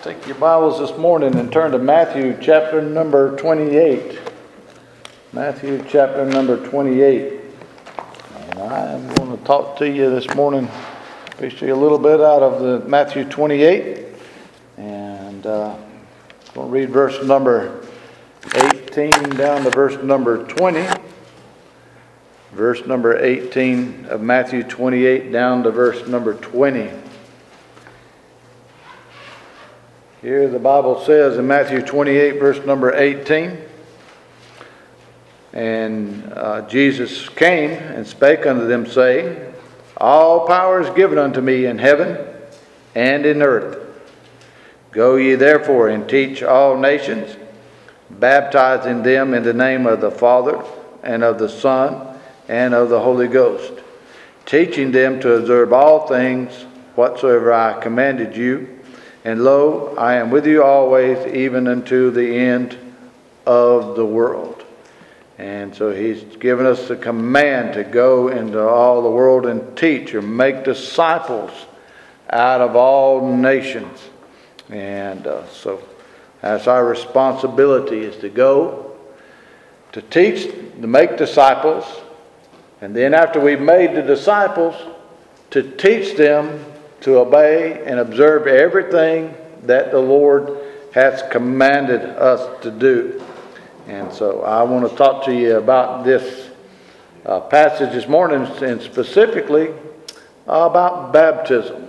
Take your Bibles this morning and turn to Matthew chapter number 28. Matthew chapter number 28. And I'm going to talk to you this morning, preach to you a little bit out of the Matthew 28. And I'm going to read verse number 18 down to verse number 20. Verse number 18 of Matthew 28 down to verse number 20. Here the Bible says in Matthew 28 verse number 18, And Jesus came and spake unto them, saying, All power is given unto me in heaven and in earth. Go ye therefore and teach all nations, baptizing them in the name of the Father and of the Son and of the Holy Ghost, teaching them to observe all things whatsoever I commanded you. And lo, I am with you always, even unto the end of the world. And so he's given us the command to go into all the world and teach or make disciples out of all nations. And so that's our responsibility, is to go, to teach, to make disciples. And then after we've made the disciples, to teach them to obey and observe everything that the Lord has commanded us to do. And so I want to talk to you about this passage this morning, and specifically about baptism.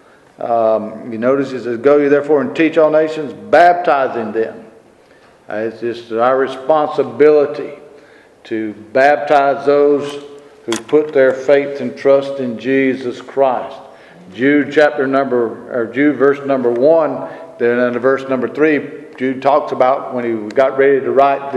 You notice it says, Go ye therefore and teach all nations, baptizing them. It's just our responsibility to baptize those who put their faith and trust in Jesus Christ. Jude verse number 1, then in verse number 3, Jude talks about when he got ready to write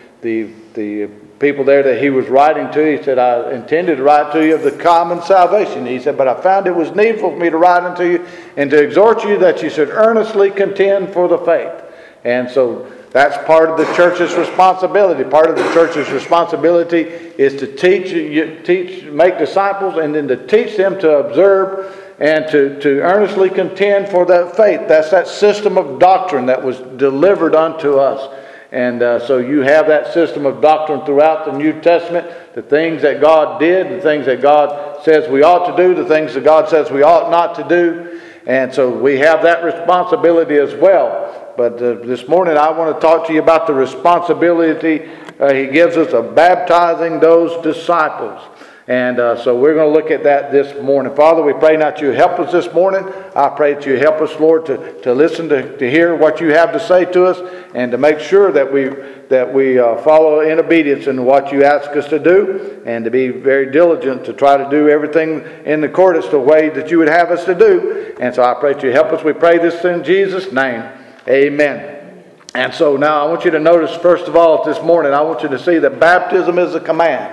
the people there that he was writing to. He said, I intended to write to you of the common salvation. He said, but I found it was needful for me to write unto you and to exhort you that you should earnestly contend for the faith. And so that's part of the church's responsibility. Part of the church's responsibility is to teach, make disciples, and then to teach them to observe and to earnestly contend for that faith. That's that system of doctrine that was delivered unto us. And so you have that system of doctrine throughout the New Testament. The things that God did, the things that God says we ought to do, the things that God says we ought not to do. And so we have that responsibility as well. But this morning I want to talk to you about the responsibility He gives us of baptizing those disciples. And so we're going to look at that this morning. Father, we pray that you help us this morning. I pray that you help us, Lord, to listen, to hear what you have to say to us, and to make sure that we follow in obedience in what you ask us to do, and to be very diligent to try to do everything in accordance to the way that you would have us to do. And so I pray that you help us. We pray this in Jesus' name. Amen. And so now I want you to notice, first of all, this morning, I want you to see that baptism is a command.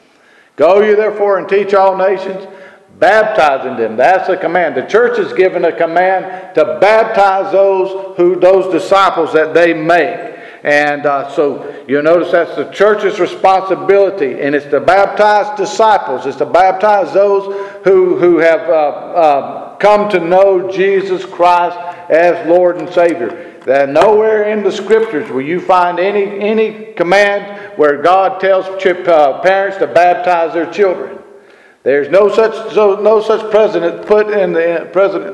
Go ye therefore and teach all nations, baptizing them. That's a command. The church is given a command to baptize those disciples that they make. And so you'll notice that's the church's responsibility, and it's to baptize disciples. It's to baptize those who have come to know Jesus Christ as Lord and Savior. That nowhere in the Scriptures will you find any command where God tells parents to baptize their children. There's no such precedent put in the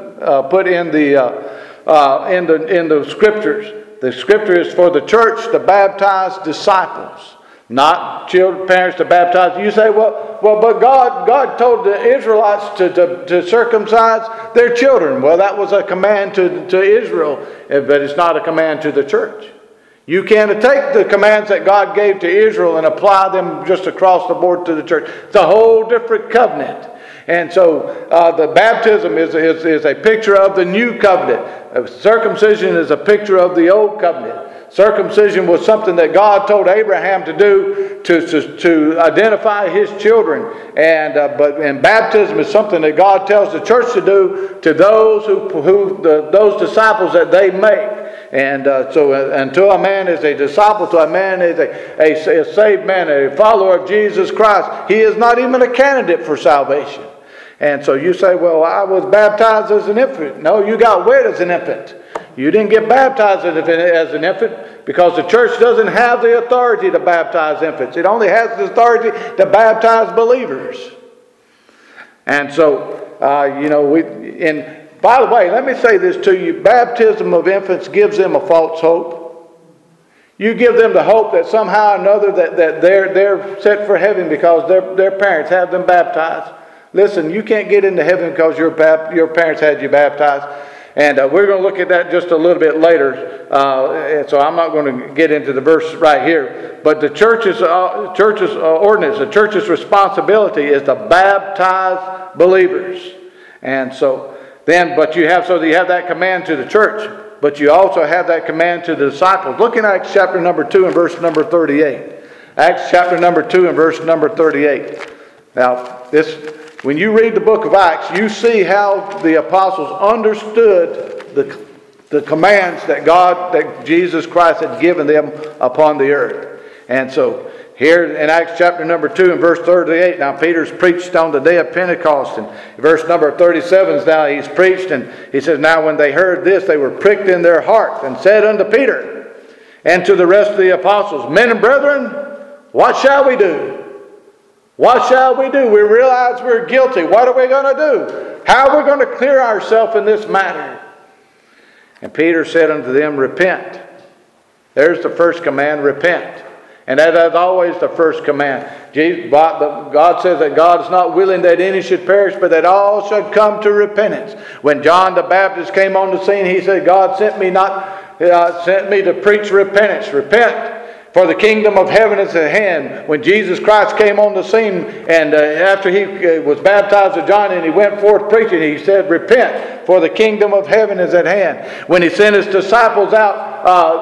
Scriptures. The Scripture is for the church to baptize disciples, not parents to baptize. You say, well, but God told the Israelites to circumcise their children. Well, that was a command to Israel, but it's not a command to the church. You can't take the commands that God gave to Israel and apply them just across the board to the church. It's a whole different covenant. And so the baptism is a picture of the new covenant. Circumcision is a picture of the old covenant. Circumcision was something that God told Abraham to do to identify his children, and baptism is something that God tells the church to do to those those disciples that they make. And so until a man is a disciple, to a man is a saved man, a follower of Jesus Christ, he is not even a candidate for salvation. And so you say, well, I was baptized as an infant. No, you got wet as an infant. You didn't get baptized as an infant because the church doesn't have the authority to baptize infants. It only has the authority to baptize believers. And so, by the way, let me say this to you. Baptism of infants gives them a false hope. You give them the hope that somehow or another that they're set for heaven because their parents have them baptized. Listen, you can't get into heaven because your parents had you baptized. And we're going to look at that just a little bit later. So I'm not going to get into the verse right here. But the church's ordinance, the church's responsibility is to baptize believers. And so but you have that command to the church. But you also have that command to the disciples. Look in Acts chapter number 2 and verse number 38. Acts chapter number 2 and verse number 38. Now, when you read the book of Acts, you see how the apostles understood the commands that Jesus Christ had given them upon the earth. And so, here in Acts chapter number 2 and verse 38, now Peter's preached on the day of Pentecost. And verse number 37 is now he's preached, and he says, now when they heard this, they were pricked in their heart, and said unto Peter and to the rest of the apostles, men and brethren, what shall we do? What shall we do? We realize we're guilty. What are we going to do? How are we going to clear ourselves in this matter? And Peter said unto them, repent. There's the first command, repent. And that is always the first command. God says that God is not willing that any should perish, but that all should come to repentance. When John the Baptist came on the scene, he said, God sent me to preach repentance. Repent, for the kingdom of heaven is at hand. When Jesus Christ came on the scene, and after he was baptized of John and he went forth preaching, he said, repent, for the kingdom of heaven is at hand. When he sent his disciples out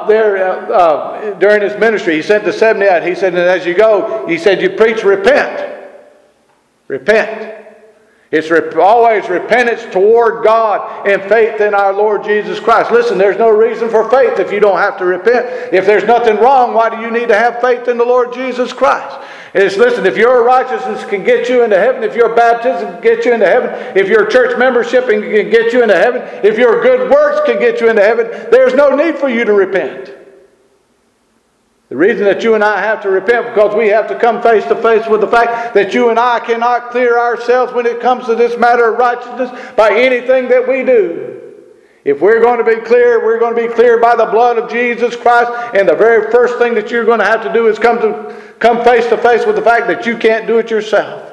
during his ministry, he sent the 70 out. He said, and as you go, he said, you preach repent. Repent. It's always repentance toward God and faith in our Lord Jesus Christ. Listen, there's no reason for faith if you don't have to repent. If there's nothing wrong, why do you need to have faith in the Lord Jesus Christ? Listen, if your righteousness can get you into heaven, if your baptism can get you into heaven, if your church membership can get you into heaven, if your good works can get you into heaven, there's no need for you to repent. The reason that you and I have to repent because we have to come face to face with the fact that you and I cannot clear ourselves when it comes to this matter of righteousness by anything that we do. If we're going to be clear, we're going to be clear by the blood of Jesus Christ. And the very first thing that you're going to have to do is come face to face with the fact that you can't do it yourself.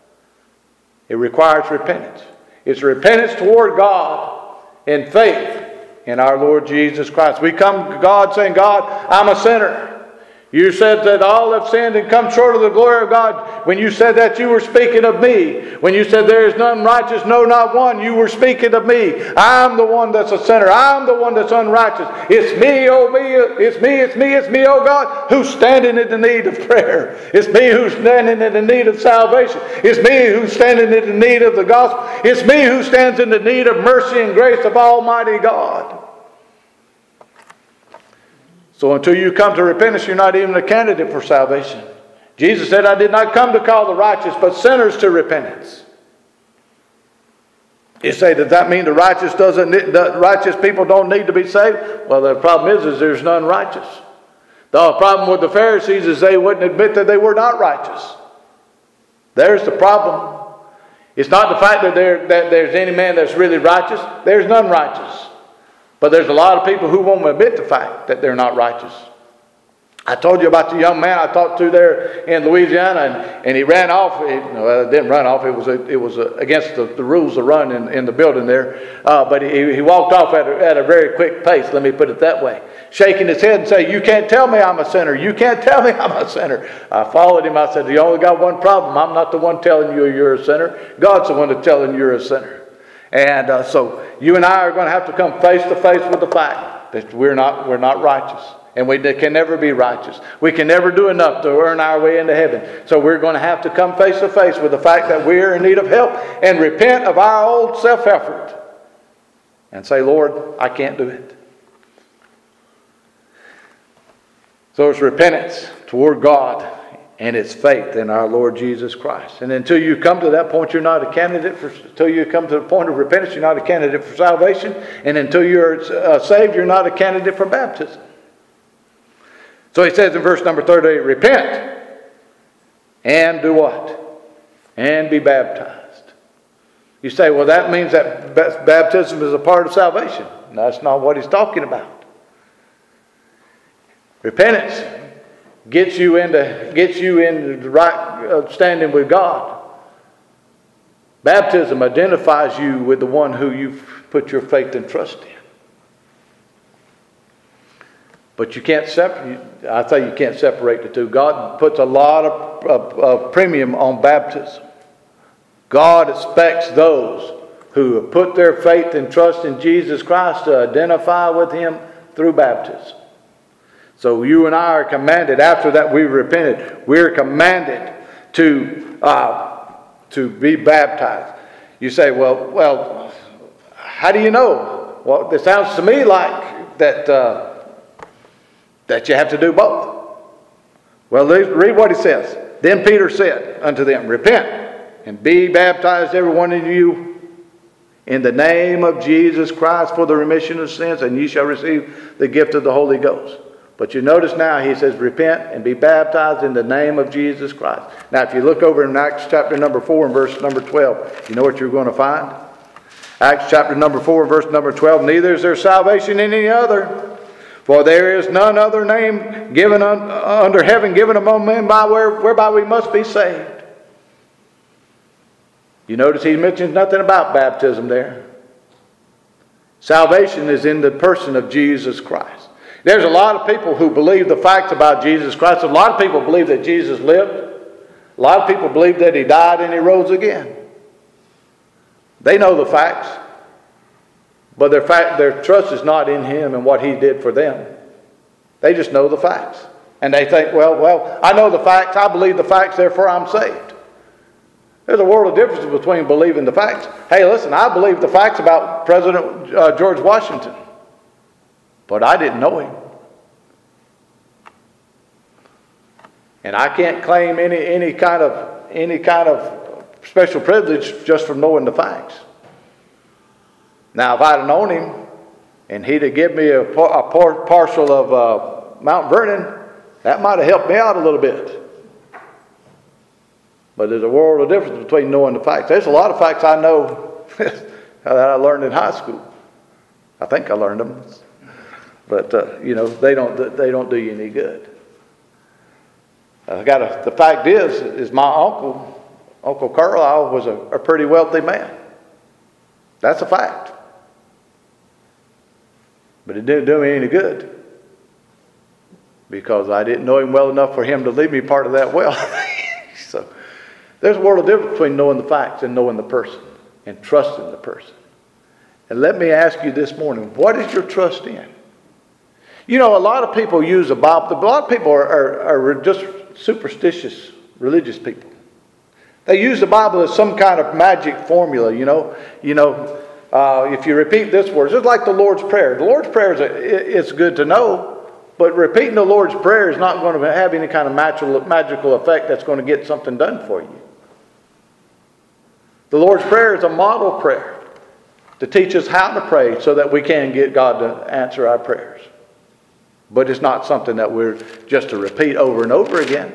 It requires repentance. It's repentance toward God and faith in our Lord Jesus Christ. We come to God saying, God, I'm a sinner. You said that all have sinned and come short of the glory of God. When you said that, you were speaking of me. When you said there is none righteous, no, not one, you were speaking of me. I'm the one that's a sinner. I'm the one that's unrighteous. It's me, oh me, it's me, oh God, who's standing in the need of prayer. It's me who's standing in the need of salvation. It's me who's standing in the need of the gospel. It's me who stands in the need of mercy and grace of Almighty God. So until you come to repentance, you're not even a candidate for salvation. Jesus said, I did not come to call the righteous, but sinners to repentance. You say, does that mean the righteous people don't need to be saved? Well, the problem is there's none righteous. The problem with the Pharisees is they wouldn't admit that they were not righteous. There's the problem. It's not the fact that there's any man that's really righteous. There's none righteous. But there's a lot of people who won't admit the fact that they're not righteous. I told you about the young man I talked to there in Louisiana, and he ran off. It didn't run off. It was against the rules to run in the building there. But he walked off at a very quick pace. Let me put it that way, shaking his head and saying, "You can't tell me I'm a sinner. You can't tell me I'm a sinner." I followed him. I said, "You only got one problem. I'm not the one telling you you're a sinner. God's the one that's telling you you're a sinner." And so you and I are going to have to come face to face with the fact that we're not righteous. And we can never be righteous. We can never do enough to earn our way into heaven. So we're going to have to come face to face with the fact that we're in need of help and repent of our old self-effort. And say, "Lord, I can't do it." So it's repentance toward God and it's faith in our Lord Jesus Christ. And until you come to that point, you're not a candidate for, until you come to the point of repentance, you're not a candidate for salvation. And until you're saved, you're not a candidate for baptism. So he says in verse number 38, repent and do what? And be baptized. You say, well, that means that baptism is a part of salvation. That's not what he's talking about. Repentance gets you into the right standing with God. Baptism identifies you with the one who you've put your faith and trust in. But you can't separate. I say you can't separate the two. God puts a lot of premium on baptism. God expects those who have put their faith and trust in Jesus Christ to identify with Him through baptism. So you and I are commanded, after that we've repented, we're commanded to be baptized. You say, well, how do you know? Well, it sounds to me like that you have to do both. Well, read what he says. Then Peter said unto them, repent and be baptized every one of you in the name of Jesus Christ for the remission of sins, and ye shall receive the gift of the Holy Ghost. But you notice now he says, repent and be baptized in the name of Jesus Christ. Now if you look over in Acts chapter number 4 and verse number 12, you know what you're going to find? Acts chapter number 4 verse number 12, neither is there salvation in any other, for there is none other name given under heaven given among men whereby we must be saved. You notice he mentions nothing about baptism there. Salvation is in the person of Jesus Christ. There's a lot of people who believe the facts about Jesus Christ. A lot of people believe that Jesus lived. A lot of people believe that He died and He rose again. They know the facts. But their trust is not in Him and what He did for them. They just know the facts. And they think, well, I know the facts. I believe the facts, therefore I'm saved. There's a world of difference between believing the facts. Hey, listen, I believe the facts about President George Washington. But I didn't know him. And I can't claim any kind of special privilege just from knowing the facts. Now, if I'd have known him and he'd have given me a parcel of Mount Vernon, that might have helped me out a little bit. But there's a world of difference between knowing the facts. There's a lot of facts I know that I learned in high school. I think I learned them. But, they don't do you any good. The fact is my Uncle Carlisle was a pretty wealthy man. That's a fact. But it didn't do me any good. Because I didn't know him well enough for him to leave me part of that wealth. So, there's a world of difference between knowing the facts and knowing the person. And trusting the person. And let me ask you this morning, what is your trust in? You know, a lot of people use the Bible. A lot of people are just superstitious, religious people. They use the Bible as some kind of magic formula, if you repeat this word, it's just like the Lord's Prayer. The Lord's Prayer it's good to know, but repeating the Lord's Prayer is not going to have any kind of magical effect that's going to get something done for you. The Lord's Prayer is a model prayer to teach us how to pray so that we can get God to answer our prayers. But it's not something that we're just to repeat over and over again.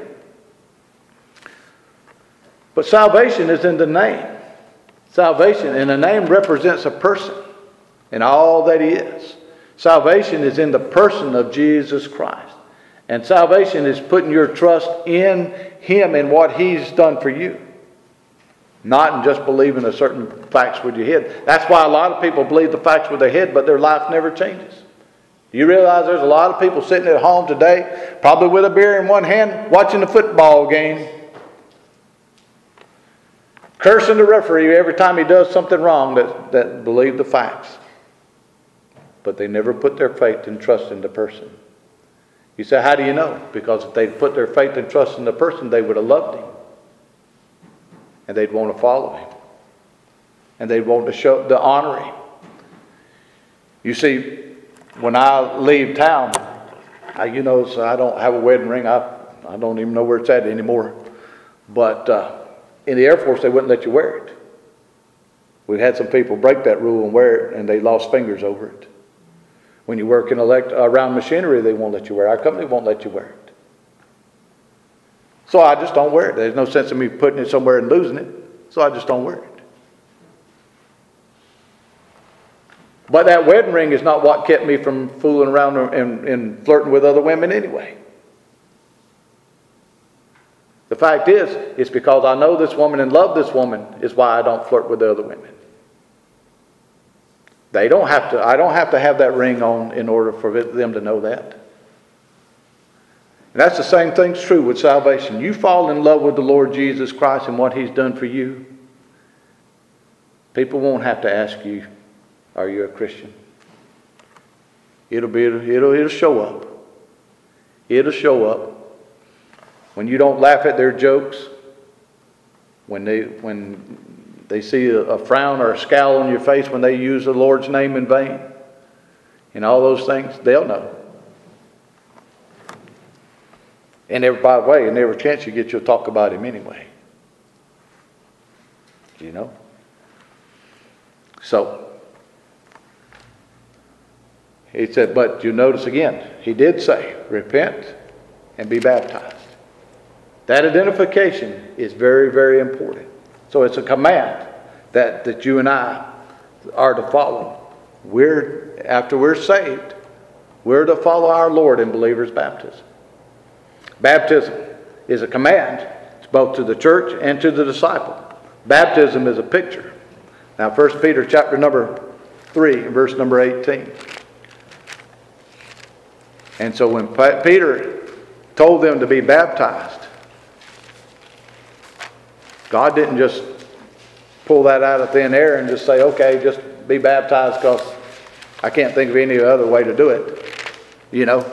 But salvation is in the name. Salvation in the name represents a person and all that He is. Salvation is in the person of Jesus Christ. And salvation is putting your trust in Him and what He's done for you. Not in just believing a certain facts with your head. That's why a lot of people believe the facts with their head, but their life never changes. Do you realize there's a lot of people sitting at home today, probably with a beer in one hand, watching a football game, cursing the referee every time he does something wrong that believe the facts. But they never put their faith and trust in the person. You say, how do you know? Because if they'd put their faith and trust in the person, they would have loved him. And they'd want to follow him. And they'd want to honor him. You see, when I leave town, so I don't have a wedding ring. I I don't even know where it's at anymore. But in the Air Force, they wouldn't let you wear it. We've had some people break that rule and wear it, and they lost fingers over it. When you work in around machinery, they won't let you wear it. Our company won't let you wear it. So I just don't wear it. There's no sense in me putting it somewhere and losing it. So I just don't wear it. But that wedding ring is not what kept me from fooling around and flirting with other women anyway. The fact is, it's because I know this woman and love this woman is why I don't flirt with the other women. I don't have to have that ring on in order for them to know that. And that's the same thing's true with salvation. You fall in love with the Lord Jesus Christ and what He's done for you. People won't have to ask you, are you a Christian? It'll show up. It'll show up. When you don't laugh at their jokes, when they see a frown or a scowl on your face when they use the Lord's name in vain, and all those things, they'll know. And by the way, and every chance you get, you'll talk about Him anyway. You know? So, He said, but you notice again, He did say, repent and be baptized. That identification is very, very important. So it's a command that you and I are to follow. After we're saved, we're to follow our Lord in believers' baptism. Baptism is a command. It's both to the church and to the disciple. Baptism is a picture. Now 1 Peter chapter number 3 and verse number 18. And so when Peter told them to be baptized, God didn't just pull that out of thin air and just say, okay, just be baptized because I can't think of any other way to do it. You know.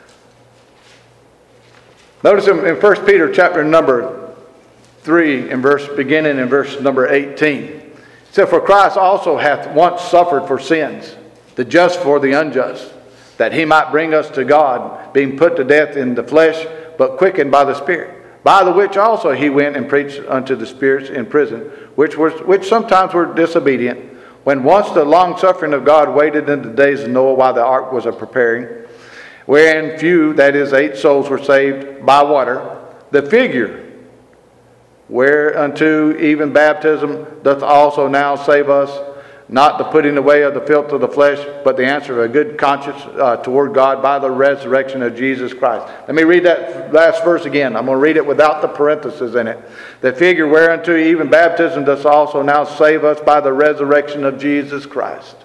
Notice in 1 Peter chapter number 3 and beginning in verse number 18. It said, for Christ also hath once suffered for sins, the just for the unjust, that He might bring us to God, being put to death in the flesh, but quickened by the Spirit. By the which also He went and preached unto the spirits in prison, which sometimes were disobedient, when once the long suffering of God waited in the days of Noah while the ark was a preparing, wherein few, that is 8 souls, were saved by water. The figure whereunto even baptism doth also now save us, not the putting away of the filth of the flesh, but the answer of a good conscience toward God by the resurrection of Jesus Christ. Let me read that last verse again. I'm going to read it without the parenthesis in it. The figure whereunto even baptism does also now save us by the resurrection of Jesus Christ.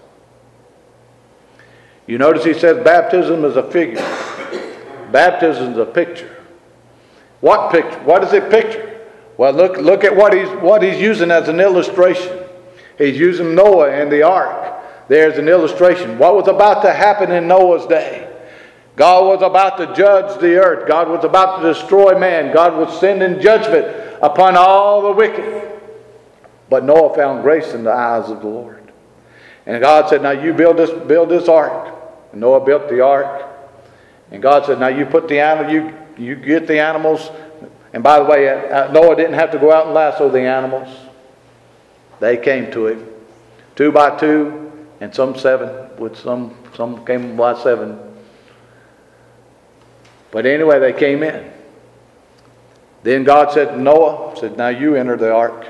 You notice he says baptism is a figure. Baptism is a picture. What picture? What does it picture? Well, look at what he's using as an illustration. He's using Noah and the ark. There's an illustration. What was about to happen in Noah's day? God was about to judge the earth. God was about to destroy man. God was sending judgment upon all the wicked. But Noah found grace in the eyes of the Lord. And God said, now you build this ark. And Noah built the ark. And God said, now you put the animal, you get the animals. And by the way, Noah didn't have to go out and lasso the animals. They came to him 2 by 2 and some 7, with some came by 7. But anyway, they came in. Then God said to Noah, now you enter the ark.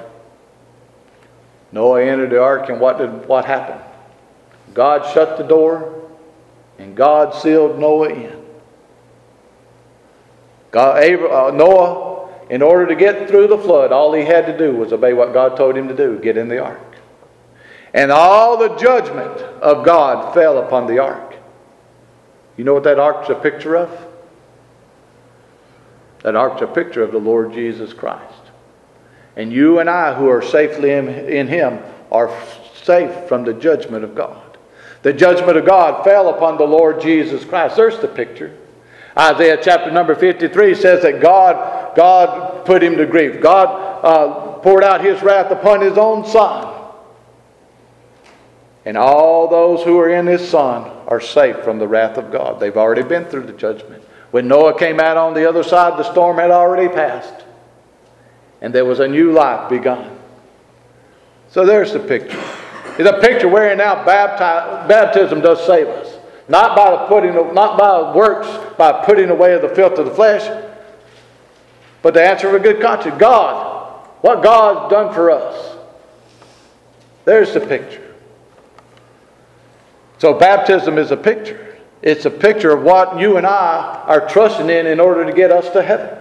Noah entered the ark, and what happened? God shut the door and God sealed Noah in. Noah, in order to get through the flood, all he had to do was obey what God told him to do, get in the ark. And all the judgment of God fell upon the ark. You know what that ark's a picture of? That ark's a picture of the Lord Jesus Christ. And you and I, who are safely in Him, are safe from the judgment of God. The judgment of God fell upon the Lord Jesus Christ. There's the picture. Isaiah chapter number 53 says that God put him to grief. God poured out His wrath upon His own Son. And all those who are in His Son are safe from the wrath of God. They've already been through the judgment. When Noah came out on the other side, the storm had already passed. And there was a new life begun. So there's the picture. It's a picture wherein now baptism does save us. Not by works, by putting away the filth of the flesh, but the answer of a good conscience. God, what God's done for us. There's the picture. So baptism is a picture. It's a picture of what you and I are trusting in order to get us to heaven.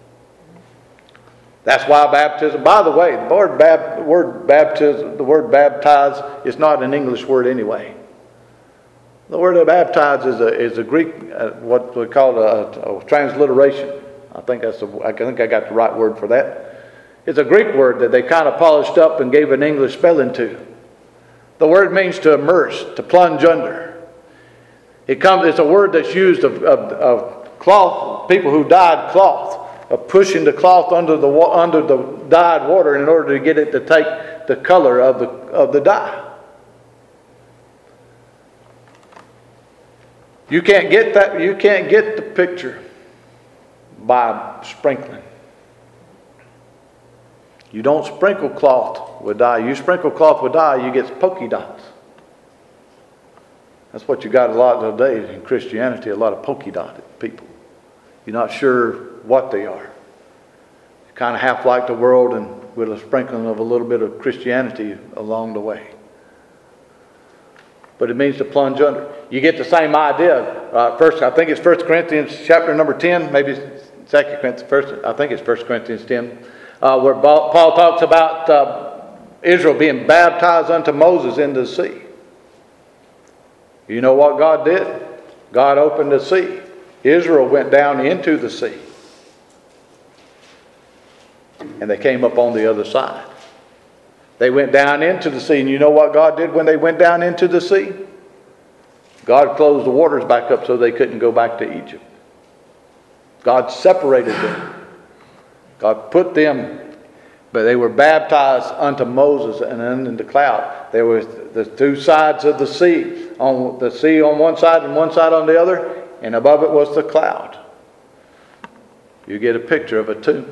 That's why baptism, by the way, the word baptize is not an English word anyway. The word baptize is a Greek, what we call a transliteration. I think I got the right word for that. It's a Greek word that they kind of polished up and gave an English spelling to. The word means to immerse, to plunge under. It's a word that's used of cloth, people who dyed cloth, of pushing the cloth under the dyed water in order to get it to take the color of the dye. You can't get that. You can't get the picture by sprinkling. You don't sprinkle cloth with dye. You sprinkle cloth with dye, you get polka dots. That's what you got a lot of today in Christianity, a lot of polka dotted people. You're not sure what they are. You're kind of half like the world and with a sprinkling of a little bit of Christianity along the way. But it means to plunge under. You get the same idea. I think it's 1 Corinthians chapter number 10, maybe 2 Corinthians, I think it's 1 Corinthians 10, where Paul talks about Israel being baptized unto Moses into the sea. You know what God did? God opened the sea. Israel went down into the sea. And they came up on the other side. They went down into the sea, and you know what God did when they went down into the sea? God closed the waters back up so they couldn't go back to Egypt. God separated them. God put them, but they were baptized unto Moses and in the cloud. There was the two sides of the sea on one side and one side on the other, and above it was the cloud. You get a picture of a tomb.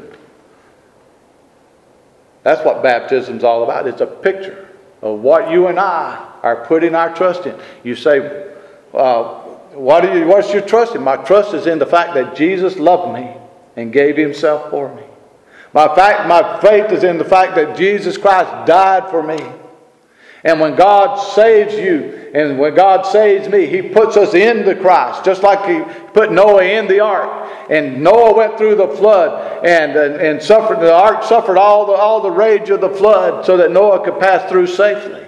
That's what baptism's all about. It's a picture of what you and I are putting our trust in. You say, what's your trust in? My trust is in the fact that Jesus loved me and gave himself for me. My faith is in the fact that Jesus Christ died for me. And when God saves you, and when God saves me, he puts us into Christ, just like he put Noah in the ark. And Noah went through the flood and suffered. The ark suffered all the rage of the flood so that Noah could pass through safely.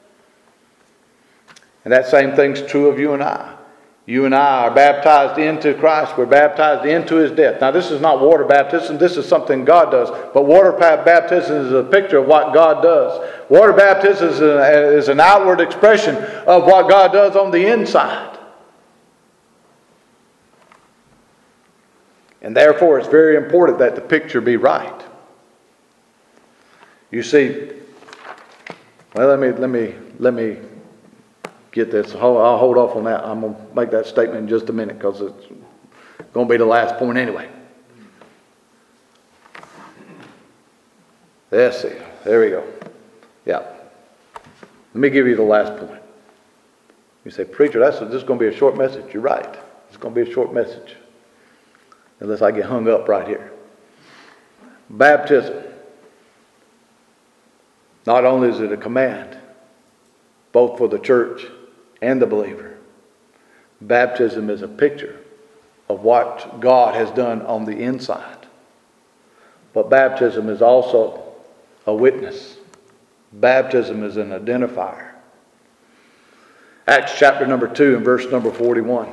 And that same thing's true of you and I. You and I are baptized into Christ. We're baptized into his death. Now, this is not water baptism. This is something God does. But water baptism is a picture of what God does. Water baptism is an outward expression of what God does on the inside. And therefore, it's very important that the picture be right. You see, well, let me get this. I'll hold off on that. I'm going to make that statement in just a minute because it's going to be the last point anyway. Let's see. There we go. Yeah. Let me give you the last point. You say, preacher, this is going to be a short message. You're right. It's going to be a short message. Unless I get hung up right here. Baptism. Not only is it a command, both for the church and the believer. Baptism is a picture of what God has done on the inside. But baptism is also a witness. Baptism is an identifier. Acts chapter number 2 and verse number 41.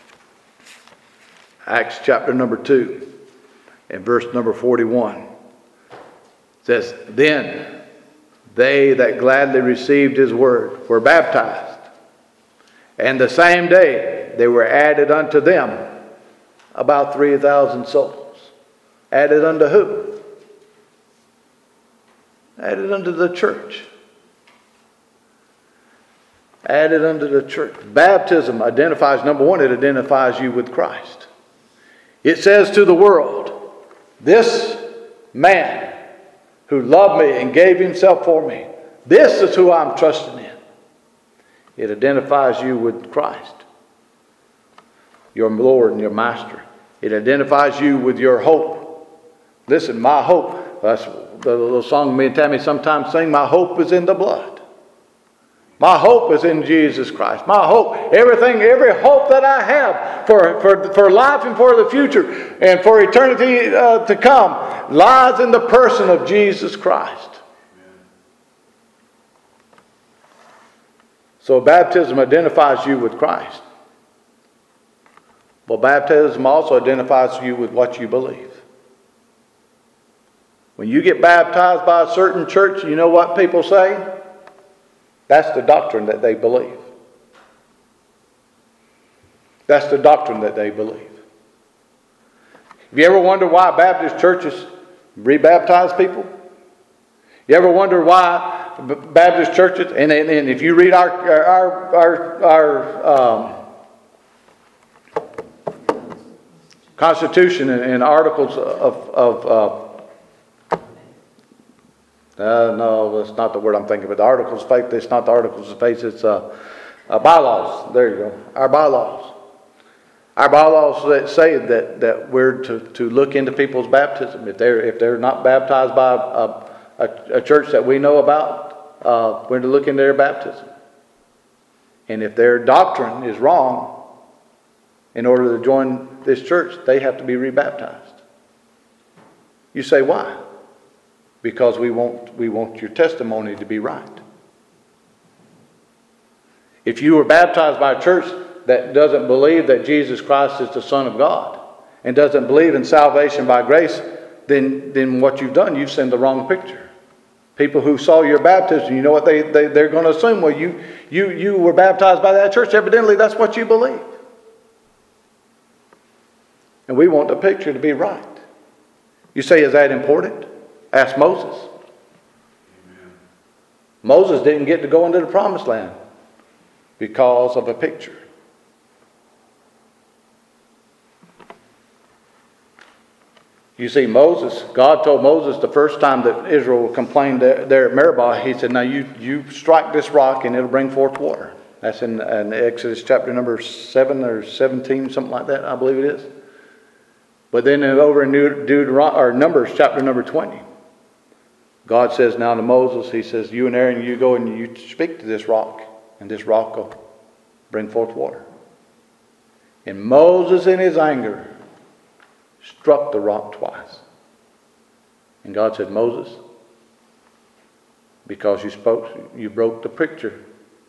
Acts chapter number 2 and verse number 41 says, Then they that gladly received his word were baptized, and the same day they were added unto them about 3,000 souls. Added unto who? Added unto the church. Added unto the church. Baptism identifies, number one, it identifies you with Christ. It says to the world, this man who loved me and gave himself for me, this is who I'm trusting in. It identifies you with Christ, your Lord and your Master. It identifies you with your hope. Listen, my hope, that's the little song me and Tammy sometimes sing, my hope is in the blood. My hope is in Jesus Christ. My hope, everything, every hope that I have for life and for the future and for eternity to come lies in the person of Jesus Christ. So baptism identifies you with Christ. Well, baptism also identifies you with what you believe. When you get baptized by a certain church, you know what people say? That's the doctrine that they believe. That's the doctrine that they believe. Have you ever wondered why Baptist churches rebaptize people? You ever wonder why Baptist churches, and if you read our Constitution and articles no, that's not the word I'm thinking of. The Articles of Faith, it's not the Articles of Faith, it's bylaws. There you go. Our bylaws. Our bylaws that say that we're to look into people's baptism. If they're not baptized by a church that we know about, we're to look into their baptism. And if their doctrine is wrong, in order to join this church, they have to be rebaptized. You say, why? Because we want your testimony to be right. If you were baptized by a church that doesn't believe that Jesus Christ is the Son of God and doesn't believe in salvation by grace, then what you've done, you've sent the wrong picture. People who saw your baptism, you know what they're going to assume? Well, you were baptized by that church. Evidently, that's what you believe. And we want the picture to be right. You say, is that important? Ask Moses. Amen. Moses didn't get to go into the promised land because of a picture. You see, God told Moses the first time that Israel complained there at Meribah, he said, now you strike this rock and it'll bring forth water. That's in Exodus chapter number 7 or 17, something like that, I believe it is. But then over in Numbers chapter number 20, God says now to Moses, he says, you and Aaron, you go and you speak to this rock, and this rock will bring forth water. And Moses in his anger struck the rock twice. And God said, Moses, because you spoke, you broke the picture.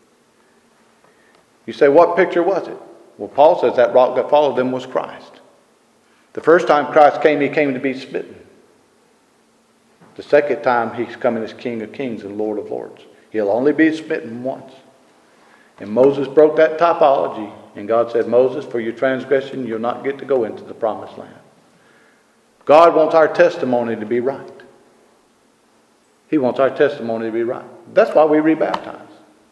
You say, what picture was it? Well, Paul says that rock that followed them was Christ. The first time Christ came, he came to be smitten. The second time, he's coming as King of Kings and Lord of Lords. He'll only be smitten once. And Moses broke that typology. And God said, Moses, for your transgression, you'll not get to go into the promised land. God wants our testimony to be right. He wants our testimony to be right. That's why we rebaptize.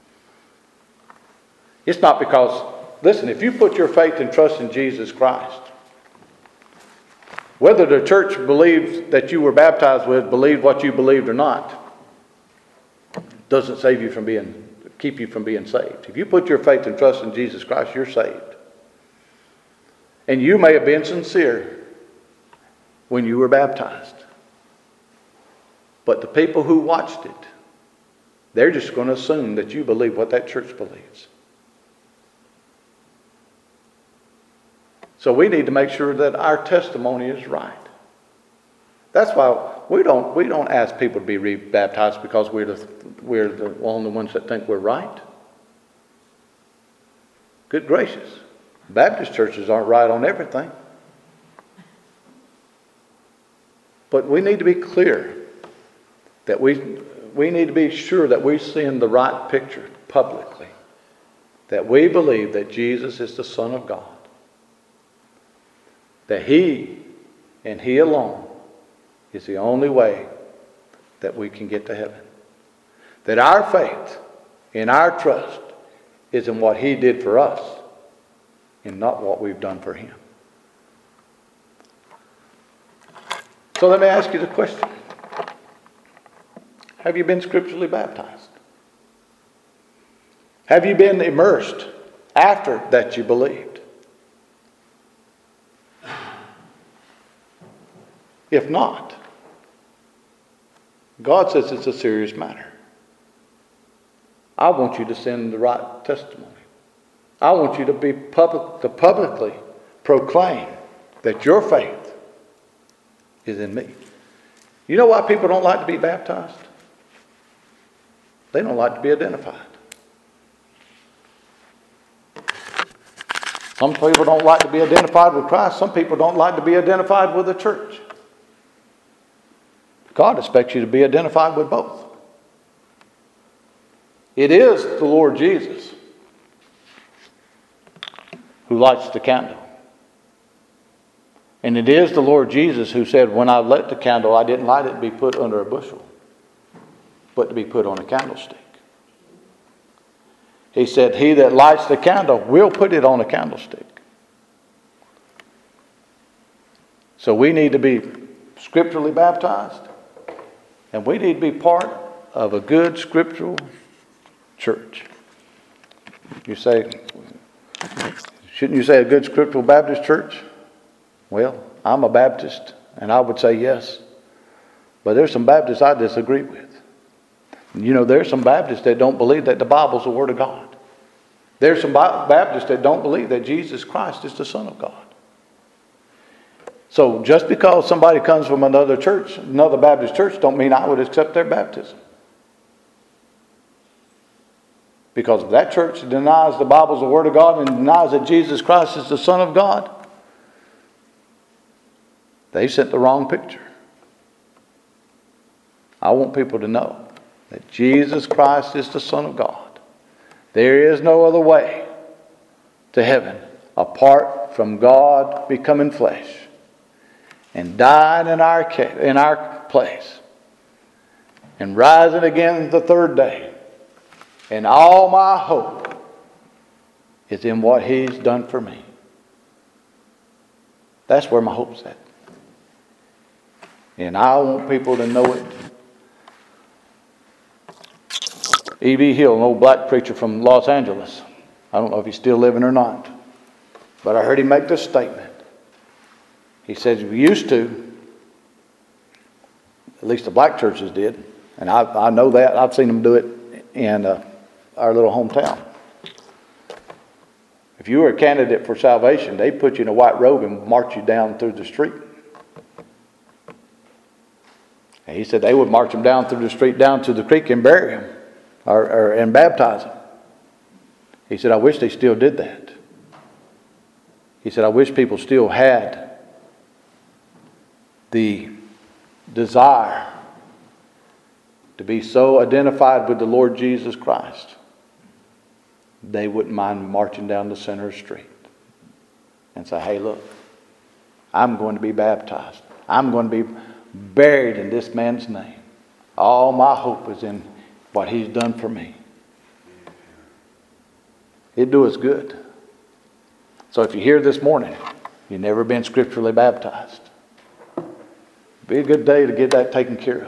It's not because, listen, if you put your faith and trust in Jesus Christ, whether the church believed that you were baptized with, believed what you believed or not, doesn't keep you from being saved. If you put your faith and trust in Jesus Christ, you're saved. And you may have been sincere when you were baptized. But the people who watched it, they're just going to assume that you believe what that church believes. So we need to make sure that our testimony is right. That's why we don't ask people to be rebaptized because we're the only ones that think we're right. Good gracious. Baptist churches aren't right on everything. But we need to be clear that we need to be sure that we're seeing the right picture publicly. That we believe that Jesus is the Son of God. That He and He alone is the only way that we can get to heaven. That our faith and our trust is in what He did for us and not what we've done for Him. So let me ask you the question. Have you been scripturally baptized? Have you been immersed after that you believed? If not, God says it's a serious matter. I want you to send the right testimony. I want you to publicly proclaim that your faith is in me. You know why people don't like to be baptized? They don't like to be identified. Some people don't like to be identified with Christ. Some people don't like to be identified with the church. God expects you to be identified with both. It is the Lord Jesus who lights the candle. And it is the Lord Jesus who said, when I lit the candle, I didn't light it to be put under a bushel, but to be put on a candlestick. He said, he that lights the candle will put it on a candlestick. So we need to be scripturally baptized, and we need to be part of a good scriptural church. You say, shouldn't you say a good scriptural Baptist church? Well, I'm a Baptist, and I would say yes. But there's some Baptists I disagree with. You know, there's some Baptists that don't believe that the Bible's the Word of God. There's some Baptists that don't believe that Jesus Christ is the Son of God. So just because somebody comes from another church, another Baptist church, don't mean I would accept their baptism. Because if that church denies the Bible's the Word of God and denies that Jesus Christ is the Son of God, they sent the wrong picture. I want people to know that Jesus Christ is the Son of God. There is no other way to heaven apart from God becoming flesh and dying in our place and rising again the third day. And all my hope is in what He's done for me. That's where my hope's at. And I want people to know it. E.B. Hill, an old black preacher from Los Angeles. I don't know if he's still living or not. But I heard him make this statement. He says, we used to, at least the black churches did, and I know that. I've seen them do it in our little hometown. If you were a candidate for salvation, they'd put you in a white robe and march you down through the street. And he said they would march them down through the street, down to the creek and bury them, and baptize them. He said, I wish they still did that. He said, I wish people still had the desire to be so identified with the Lord Jesus Christ, they wouldn't mind marching down the center of the street and say, hey, look, I'm going to be baptized. I'm going to be buried in this man's name. All my hope is in what he's done for me. It'd do us good. So if you're here this morning, you've never been scripturally baptized, be a good day to get that taken care of.